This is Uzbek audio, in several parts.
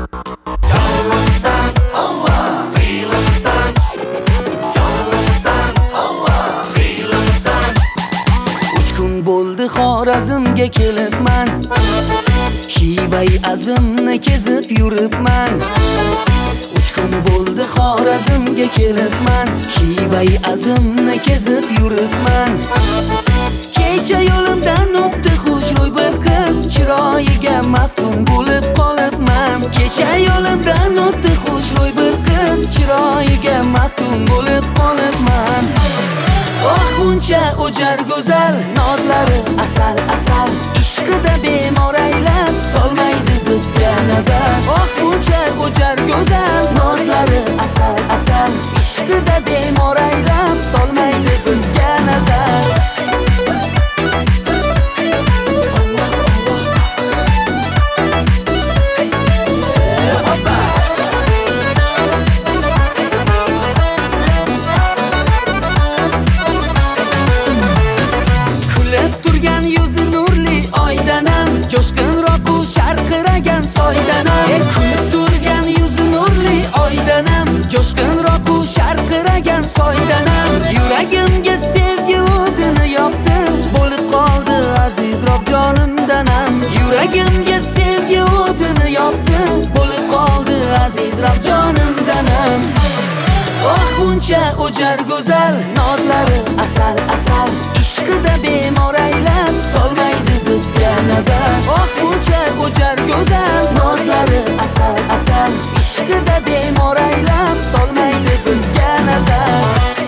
Jonlimisan, hova, qiyilimisan. Jonlimisan, hova, qiyilimisan. 3 kun bo'ldi Xorazmga kelibman. Xivay azimni kezib yuribman. 3 kun bo'ldi Xorazmga kelibman. Xivay azimni kezib yuribman. Kecha yo'limdan o'tdi xushro'y bir qiz, chiroyiga maftun bo'lib qolibman. Kecha yo'limdan o'tdi xushro'y bir qiz, chiroyiga maftun bo'lib qolibman. Oh buncha o'jar go'zal, nozlari asal asal, ishqida bemor aylab solmaydi bizga nazar. Oh buncha o'jar go'zal, nozlari asal asal, ishqida bemor aylab solmaydi bizga nazar. Jo'shqinroq u sharqiragan soydanam. Kulib turgan yuzi nurli oydanam. Jo'shqinroq u sharqiragan soydanam. Yuragimga sevgi o'tini yoqdim, bo'lib qoldi azizroq jonimdanam. Yuragimga sevgi o'tini yoqdim, bo'lib qoldi azizroq jonimdanam. Oh buncha o'jar go'zal, nozlari asal asal, ishqida bemor aylab solmaydi bizga nazar. Oh buncha o'jar go'zal, nozlari asal asal, ishqida bemor aylab solmaydi bizga nazar.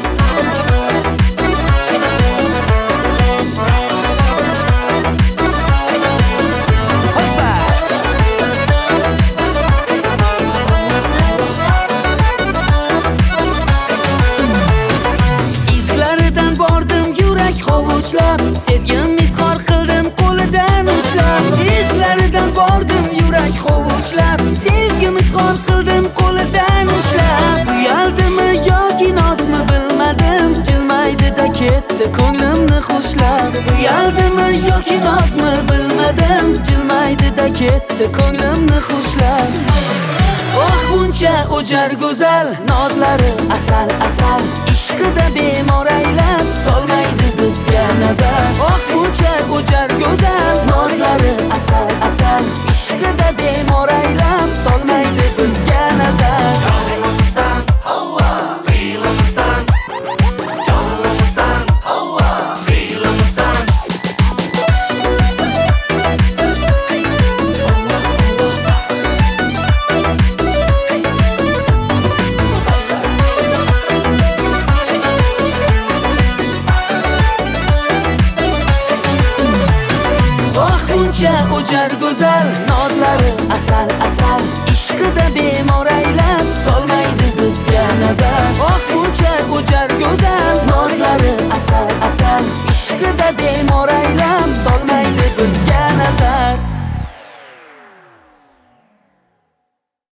Sevgim izhor qildim qo'lidan ushlab. Izlaridan bordim yurak hovuchlab. Sevgim izhor qildim qo'lidan ushlab. Uyaldimi yoki nozmi bilmadim, jilmaydi-da ketdi ko'nglimni xushlab. Uyaldimi yoki nozmi bilmadim, jilmaydi-da ketdi ko'nglimni xushlab. Oh buncha o'jar go'zal, nozlari asal asal, ishqida bemor aylab solmaydi bizga nazar. Oh buncha o'jar go'zal, nozlari asal asal, ishqida bemor aylab solmaydi bizga nazar. Jonlimisan, hova, qiyilimisan. Jonlimisan, hova, qiyilimisan. O'jar go'zal, nozlari asal asal, ishqida bemor aylab solmaydi bizga nazar. Oh buncha o'jar go'zal, nozlari asal asal.